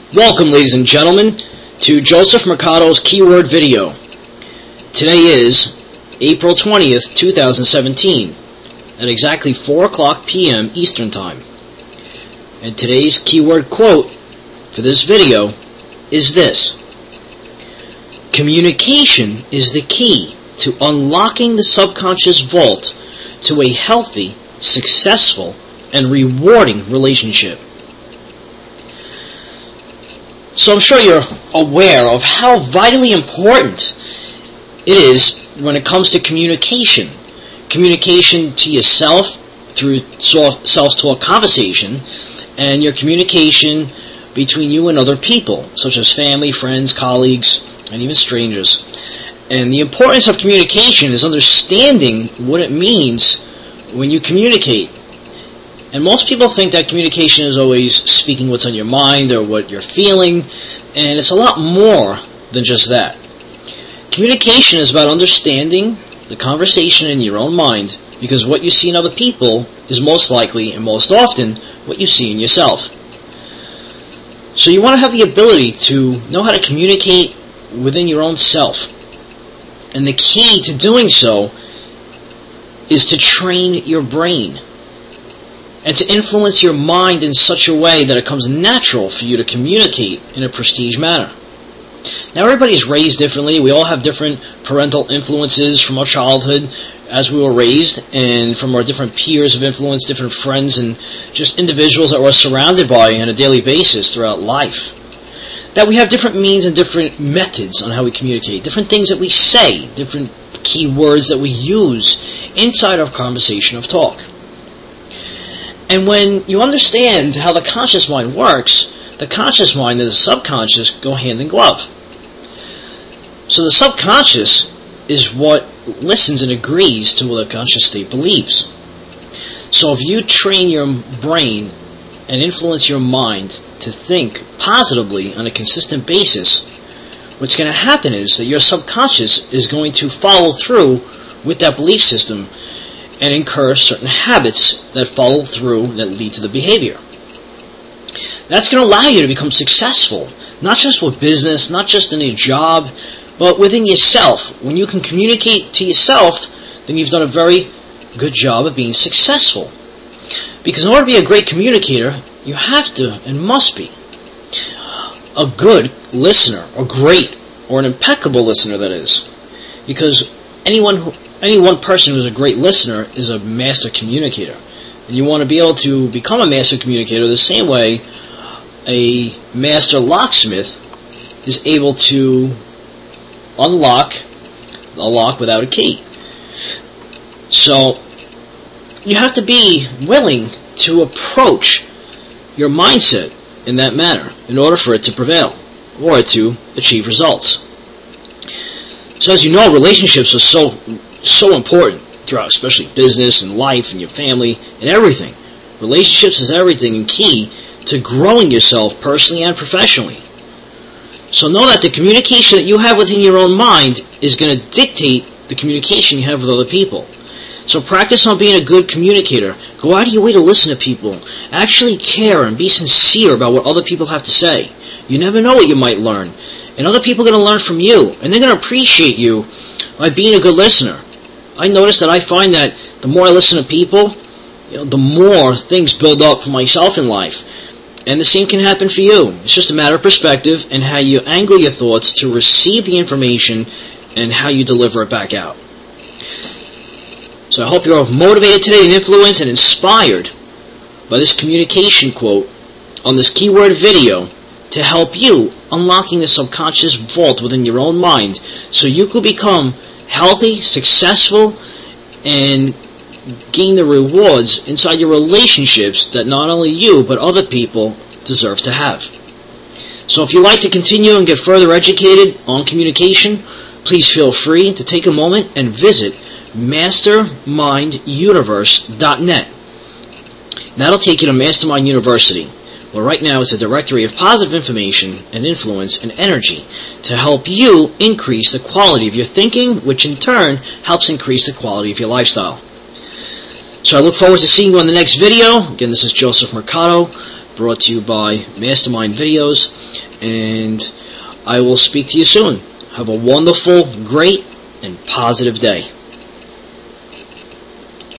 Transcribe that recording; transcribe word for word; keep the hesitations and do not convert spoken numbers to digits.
Welcome, ladies and gentlemen, to Joseph Mercado's Keyword Video. Today is April twentieth, two thousand seventeen, at exactly four o'clock p m Eastern Time. And today's keyword quote for this video is this: communication is the key to unlocking the subconscious vault to a healthy, successful, and rewarding relationship. So I'm sure you're aware of how vitally important it is when it comes to communication. Communication to yourself through self-talk conversation, and your communication between you and other people, such as family, friends, colleagues, and even strangers. And the importance of communication is understanding what it means when you communicate. And most people think that communication is always speaking what's on your mind or what you're feeling, and it's a lot more than just that. Communication is about understanding the conversation in your own mind, because what you see in other people is most likely and most often what you see in yourself. So you want to have the ability to know how to communicate within your own self. And the key to doing so is to train your brain and to influence your mind in such a way that it comes natural for you to communicate in a prestige manner. Now, everybody's raised differently. We all have different parental influences from our childhood as we were raised, and from our different peers of influence, different friends, and just individuals that we're surrounded by on a daily basis throughout life. That we have different means and different methods on how we communicate, different things that we say, different key words that we use inside our conversation of talk. And when you understand how the conscious mind works, the conscious mind and the subconscious go hand in glove. So the subconscious is what listens and agrees to what the conscious state believes. So if you train your brain and influence your mind to think positively on a consistent basis, what's going to happen is that your subconscious is going to follow through with that belief system and incur certain habits that follow through that lead to the behavior. That's going to allow you to become successful, not just with business, not just in a job, but within yourself. When you can communicate to yourself, then you've done a very good job of being successful. Because in order to be a great communicator, you have to and must be a good listener, or great, or an impeccable listener, that is. Because anyone who Any one person who's a great listener is a master communicator. And you want to be able to become a master communicator the same way a master locksmith is able to unlock a lock without a key. So you have to be willing to approach your mindset in that manner in order for it to prevail or to achieve results. So as you know, relationships are so so important throughout, especially business and life and your family and everything. Relationships is everything and key to growing yourself personally and professionally. So know that the communication that you have within your own mind is going to dictate the communication you have with other people. So practice on being a good communicator. Go out of your way to listen to people. Actually care and be sincere about what other people have to say. You never know what you might learn. And other people are going to learn from you. And they're going to appreciate you by being a good listener. I notice that I find that the more I listen to people, you know, the more things build up for myself in life. And the same can happen for you. It's just a matter of perspective and how you angle your thoughts to receive the information and how you deliver it back out. So I hope you're motivated today and influenced and inspired by this communication quote on this keyword video to help you unlocking the subconscious vault within your own mind so you could become healthy, successful, and gain the rewards inside your relationships that not only you but other people deserve to have. So if you'd like to continue and get further educated on communication, please feel free to take a moment and visit mastermind universe dot net. That'll take you to Mastermind University. Well, right now it's a directory of positive information and influence and energy to help you increase the quality of your thinking, which in turn helps increase the quality of your lifestyle. So I look forward to seeing you on the next video. Again, this is Joseph Mercado. brought to you by Mastermind Videos, and I will speak to you soon. Have a wonderful, great, and positive day.